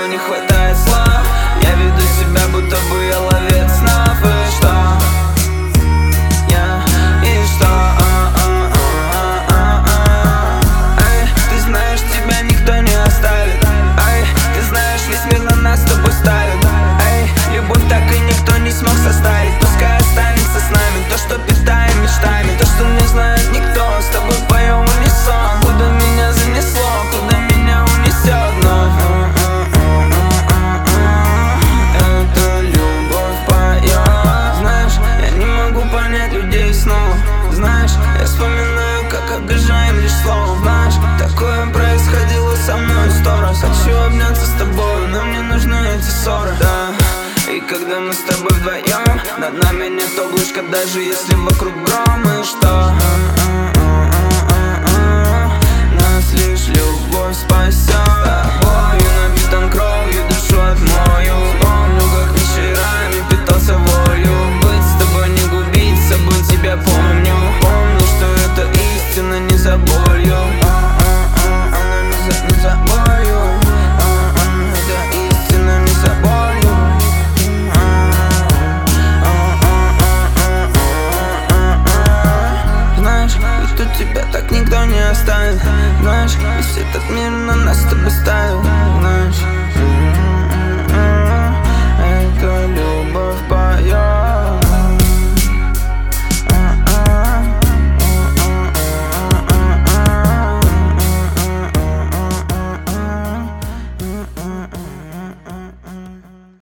не хватает слов. Я веду себя, будто бы я ловец снов. И что? И что? Эй, ты знаешь, тебя никто не оставит. Эй, ты знаешь, весь мир на нас с тобой ставит. Эй, любовь так и никто не смог составить. Пускай останется с нами то, что питаем мечтами, то, что не знает никто. С тобой поем унисон. Куда меня занесло, куда меня унесет вновь. Это любовь поет. Знаешь, я не могу понять людей снова. Знаешь, я вспоминаю, как обижаем лишь словом. Знаешь, такое происходило со мной 100 раз. Хочу обняться с тобой, но мне нужны эти ссоры. Да. И когда мы с тобой вдвоем, над нами нет облачка, даже если вокруг гром. И что? Нас лишь любовь спасет. Тобою напитан кровью, душу отмою. Помню, как вечерами питался волю. Быть с тобой, не губить, с собой тебя помню. Помню, что это истина, не за болью. Она не за болью. Это истина, не за болью. Знаешь, ведь тут тебя так никто не оставит. Знаешь, весь этот мир на нас с тобой ставит.